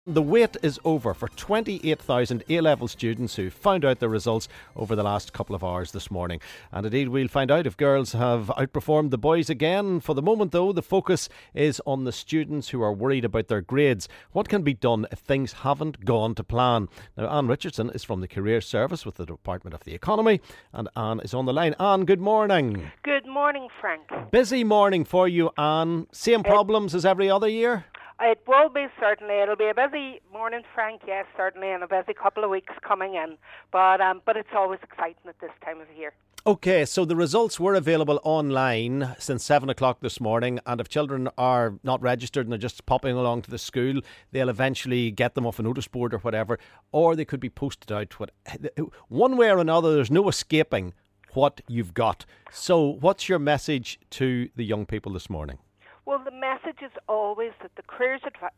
The wait is over for 28,000 A-level students who found out their results over the last couple of hours this morning. And indeed, we'll find out if girls have outperformed the boys again. For the moment, though, the focus is on the students who are worried about their grades. What can be done if things haven't gone to plan? Now, Anne Richardson is from the Career Service with the Department of the Economy, and Anne is on the line. Anne, good morning. Good morning, Frank. Busy morning for you, Anne. Same problems as every other year? It will be, certainly. It'll be a busy morning, Frank, yes, certainly, and a busy couple of weeks coming in. But it's always exciting at this time of year. OK, so the results were available online since 7 o'clock this morning, and if children are not registered and they're just popping along to the school, they'll eventually get them off a notice board or whatever, or they could be posted out. One way or another, there's no escaping what you've got. So what's your message to the young people this morning? Well, the message is always that the careers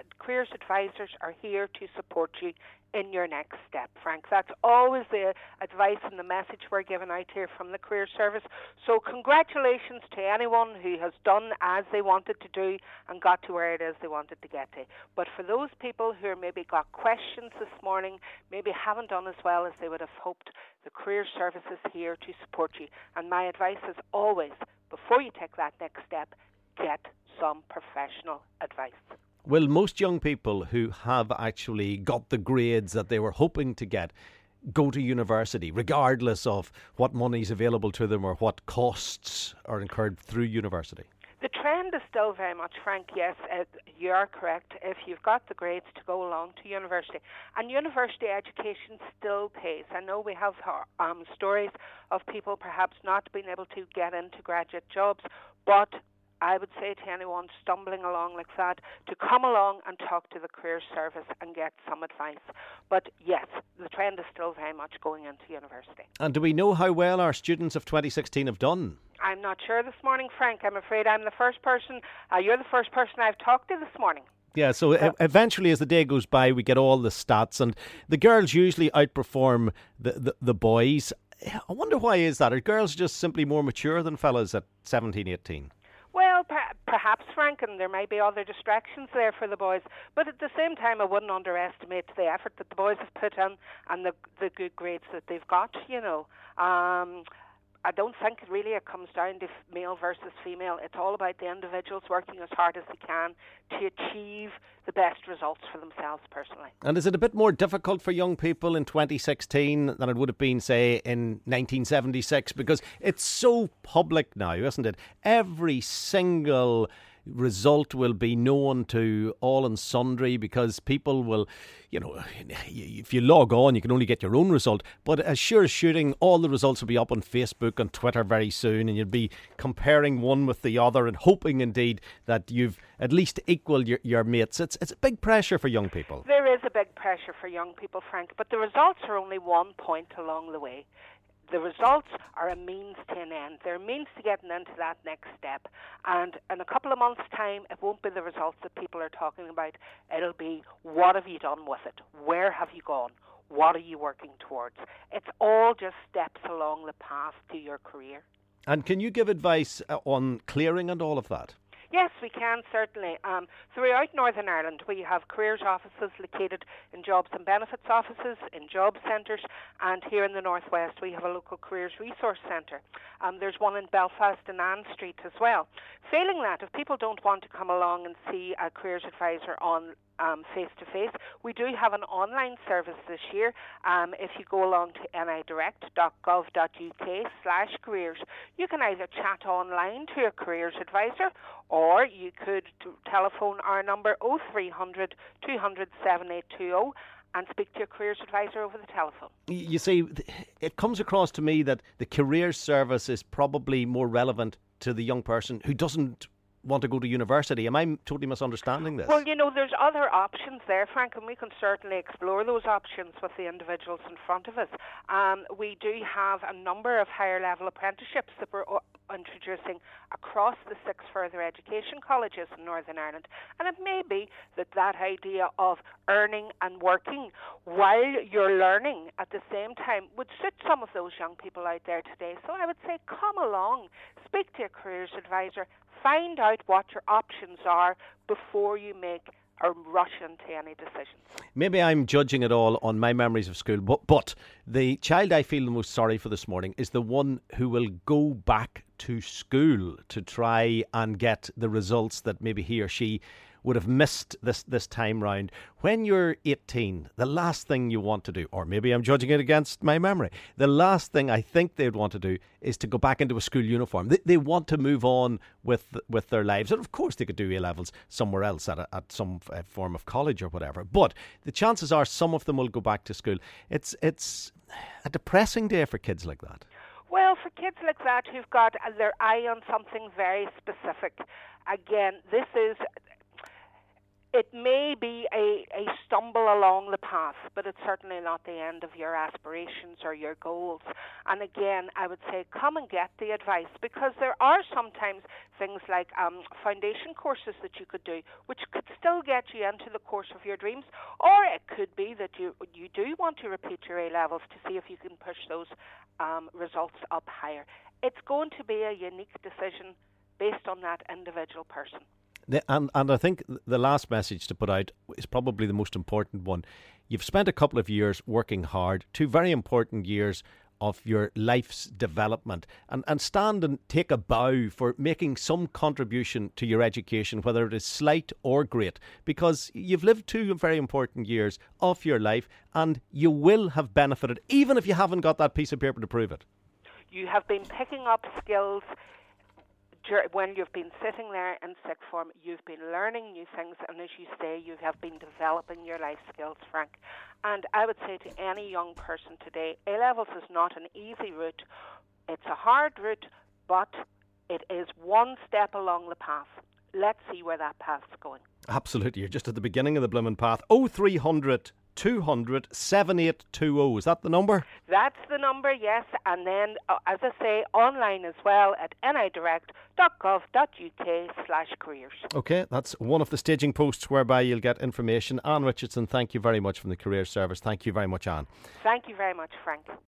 advisors are here to support you in your next step, Frank. That's always the advice and the message we're giving out here from the Career Service. So congratulations to anyone who has done as they wanted to do and got to where it is they wanted to get to. But for those people who maybe got questions this morning, maybe haven't done as well as they would have hoped, the Career Service is here to support you. And my advice is always, before you take that next step, get some professional advice. Will most young people who have actually got the grades that they were hoping to get go to university, regardless of what money is available to them or what costs are incurred through university? The trend is still very much, Frank, yes, you are correct. If you've got the grades to go along to university. And university education still pays. I know we have stories of people perhaps not being able to get into graduate jobs, but I would say to anyone stumbling along like that to come along and talk to the Career Service and get some advice. But yes, the trend is still very much going into university. And do we know how well our students of 2016 have done? I'm not sure this morning, Frank. I'm afraid I'm the first person, you're the first person I've talked to this morning. Yeah, so eventually as the day goes by, we get all the stats, and the girls usually outperform the boys. I wonder why is that? Are girls just simply more mature than fellas at 17, 18? Well, perhaps, Frank, and there may be other distractions there for the boys. But at the same time, I wouldn't underestimate the effort that the boys have put in and the good grades that they've got, you know. I don't think really it comes down to male versus female. It's all about the individuals working as hard as they can to achieve the best results for themselves personally. And is it a bit more difficult for young people in 2016 than it would have been, say, in 1976? Because it's so public now, isn't it? Every single result will be known to all and sundry because people will, you know, if you log on, you can only get your own result. But as sure as shooting, all the results will be up on Facebook and Twitter very soon, and you'll be comparing one with the other and hoping indeed that you've at least equaled your mates. It's a big pressure for young people. There is a big pressure for young people, Frank, but the results are only one point along the way. The results are a means to an end. They're a means to getting into that next step. And in a couple of months' time, it won't be the results that people are talking about. It'll be, what have you done with it? Where have you gone? What are you working towards? It's all just steps along the path to your career. And can you give advice on clearing and all of that? Yes, we can, certainly. Throughout Northern Ireland, we have careers offices located in jobs and benefits offices, in job centres, and here in the Northwest we have a local careers resource centre. There's one in Belfast and Ann Street as well. Failing that, if people don't want to come along and see a careers advisor on face-to-face, we do have an online service this year. If you go along to nidirect.gov.uk/careers, you can either chat online to a careers advisor, or you could telephone our number 0300 200 7820 and speak to your careers advisor over the telephone. You see, it comes across to me that the career service is probably more relevant to the young person who doesn't want to go to university. Am I totally misunderstanding this? Well, you know, there's other options there, Frank, and we can certainly explore those options with the individuals in front of us. We do have a number of higher level apprenticeships that we're introducing across the 6 further education colleges in Northern Ireland. And it may be that idea of earning and working while you're learning at the same time would suit some of those young people out there today. So I would say come along, speak to a careers advisor, find out what your options are before you make or rush into any decisions. Maybe I'm judging it all on my memories of school, but the child I feel the most sorry for this morning is the one who will go back to school to try and get the results that maybe he or she would have missed this time round. When you're 18, the last thing you want to do, or maybe I'm judging it against my memory, the last thing I think they'd want to do is to go back into a school uniform. They want to move on with their lives. And of course they could do A-levels somewhere else at some form of college or whatever. But the chances are some of them will go back to school. It's a depressing day for kids like that. Well, for kids like that who've got their eye on something very specific, again, it may be a stumble along the path, but it's certainly not the end of your aspirations or your goals. And again, I would say come and get the advice, because there are sometimes things like foundation courses that you could do, which could still get you into the course of your dreams. Or it could be that you do want to repeat your A-levels to see if you can push those results up higher. It's going to be a unique decision based on that individual person. And I think the last message to put out is probably the most important one. You've spent a couple of years working hard, 2 very important years of your life's development, and stand and take a bow for making some contribution to your education, whether it is slight or great, because you've lived 2 very important years of your life and you will have benefited, even if you haven't got that piece of paper to prove it. You have been picking up skills. When you've been sitting there in sixth form, you've been learning new things, and as you say, you have been developing your life skills, Frank. And I would say to any young person today, A-levels is not an easy route. It's a hard route, but it is one step along the path. Let's see where that path's going. Absolutely. You're just at the beginning of the blooming path. 0300 200 7820. Is that the number? That's the number, yes. And then, as I say, online as well at nidirect.gov.uk/careers. OK, that's one of the staging posts whereby you'll get information. Anne Richardson, thank you very much from the Careers Service. Thank you very much, Anne. Thank you very much, Frank.